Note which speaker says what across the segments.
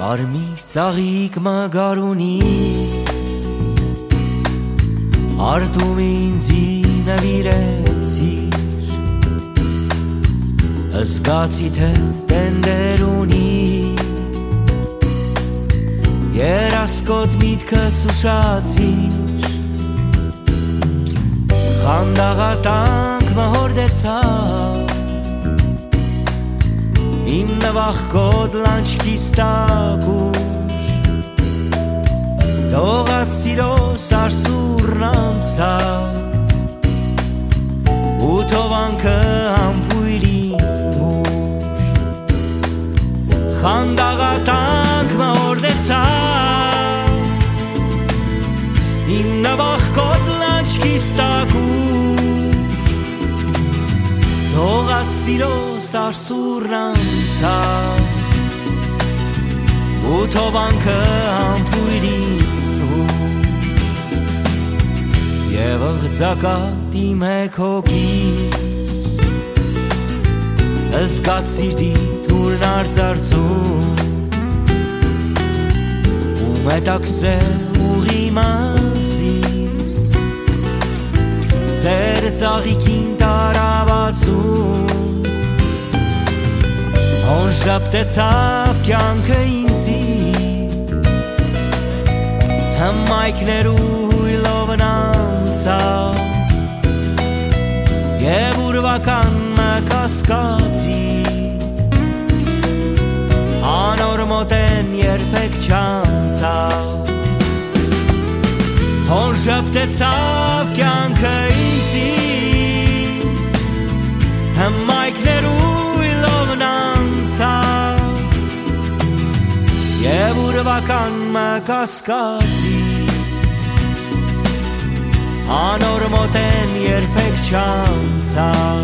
Speaker 1: Կարմիր ծաղիկ մագարունի Արտում ինձի նվիրեցիր Զգացի թե տենդեր ունի Երասկոտ միտքս ուշացիր Խանդաղատանք մհորդեցավ Իմ նվախկոտ լանչքիս տակուր Թողած սիրո սարսուրն անցավ Ու թովանքը համբույրին ուր Խանդաղատանք մհորդեցավ Իմ նվախկոտ լանչքիս տակուր Թողած սիրո սարսուրն անցավ Ու թովանքը համբույրին ուր Եվ ըղձակատ իմ հեկ հոգիս Զգաց սիրտի թուրն արծարծում Ու մետաքսե ուղի մազիս Սեր ծաղիկին տարավացում Հոն շապտեցավ կյանքը ինձի Հմայքներու հույլովն անցավ Եվ ուրվական մկասկացի Անոր մոտեն երբեք չանցավ Հոն շապտեցավ կյանքը ինձի Հմայքներու հույլովն անցավ Եվ ուրվական մկասկացի Անոր մոտեն երբեք չանցավ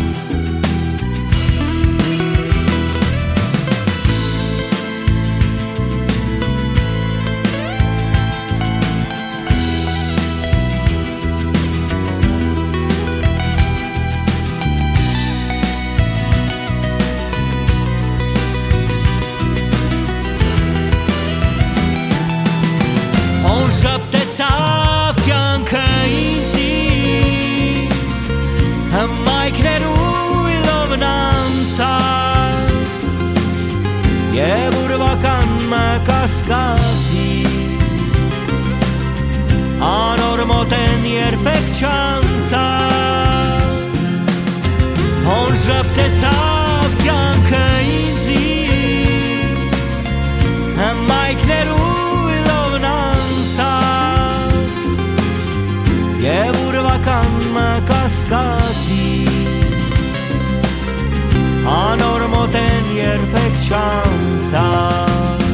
Speaker 1: Շապտեցավ կյանքը ինձի Հմայքներու իլովն անցավ Եվ ուրվական մկասկացի Անոր մոտեն երբեք չանցավ Հոն շապտեցավ կյանքը ինձի Հմայքներու Եվ ուրվական մկասկացի Անոր մոտեն երբեք չանցավ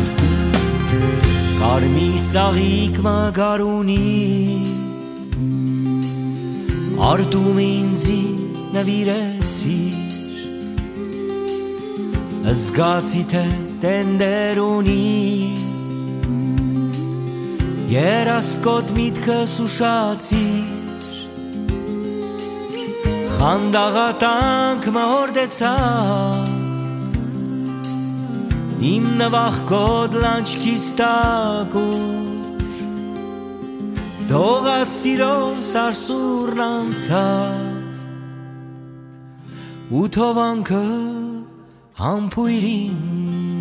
Speaker 1: Կարմիր ծաղիկ մագարունի Արտում ինձի նվիրեցիր Զգացի թե տենդեր ունի Երասկոտ միտքս ուշացիր Խանդաղատանք մհորդեցավ Իմ նվախկոտ լանչքիս տակուր Թողած սիրո սարսուրն անցավ Ու թովանքը համբույրին